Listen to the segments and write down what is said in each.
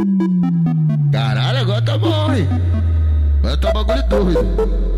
Caralho, agora tá bom, hein? Agora tá bagulho doido.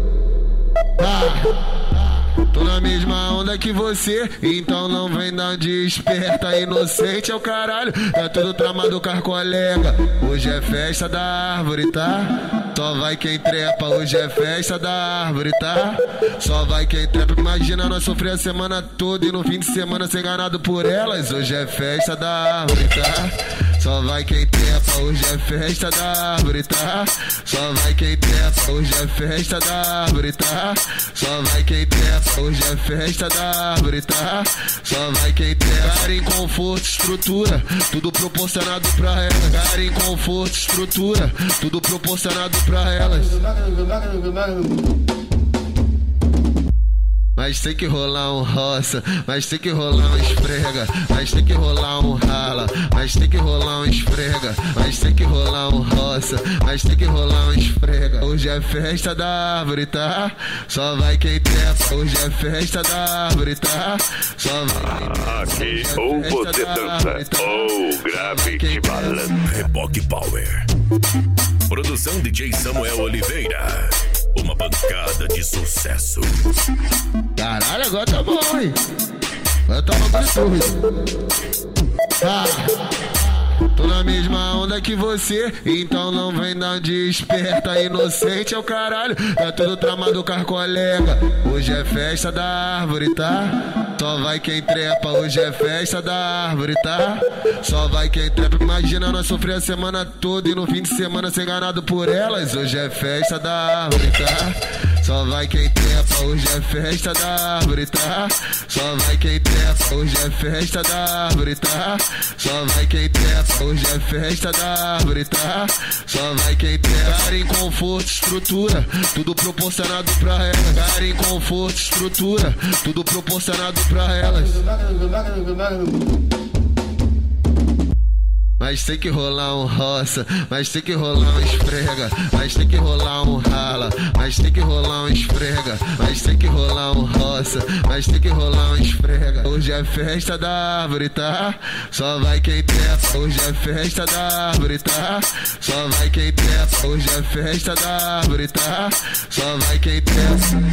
Tô na mesma onda que você, então não vem dar de esperta. Inocente é o caralho, tá tudo tramado com as colega. Hoje é festa da árvore, tá? Só vai quem trepa, hoje é festa da árvore, tá? Só vai quem trepa. Imagina nós sofrer a semana toda e no fim de semana ser enganado por elas. Hoje é festa da árvore, tá? Só vai quem trepa, hoje é festa da árvore, tá? Só vai quem trepa, hoje é festa da árvore, tá? Só vai quem trepa, hoje é festa da árvore, tá? Só vai quem trepa. Cara em conforto, estrutura, tudo proporcionado pra elas. Cara em conforto, estrutura, tudo proporcionado pra elas. Mas tem que rolar um roça, mas tem que rolar um esfrega, mas tem que rolar um rala, mas tem que rolar um esfrega, mas tem que rolar um roça, mas tem que rolar um esfrega. Hoje é festa da árvore, tá? Só vai quem trepa, hoje é festa da árvore, tá? Só vai quem trepa. Aqui ou você dança ou grave de balança. Reboque Power. Produção DJ Samuel Oliveira. Uma bancada de sucesso. Caralho, agora tá bom, hein? Agora tá bagulho doido. Tô na mesma onda que você, então não vem dar de esperta. Inocente é o caralho, tá tudo tramado com as colega. Hoje é festa da árvore, tá? Só vai quem trepa, hoje é festa da árvore, tá? Só vai quem trepa. Imagina nós sofrer a semana toda e no fim de semana ser enganado por elas. Hoje é festa da árvore, tá? Só vai quem trepa, hoje é festa da árvore, tá? Só vai quem trepa, hoje é festa da árvore, tá? Só vai quem trepa, hoje é festa da árvore, tá? Só vai quem trepa. Cara em conforto, estrutura, tudo proporcionado pra elas. Cara em conforto, estrutura, tudo proporcionado pra elas. Mas tem que rolar um roça, mas tem que rolar um esfrega, mas tem que rolar um rala, mas tem que rolar um esfrega, mas tem que rolar um roça, mas tem que rolar um esfrega. Hoje é festa da árvore, tá? Só vai quem trepa, hoje é festa da árvore, tá? Só vai quem trepa, hoje é festa da árvore, tá? Só vai quem trepa.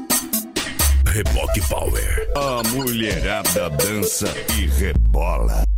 Reboque Power. A mulherada dança e rebola.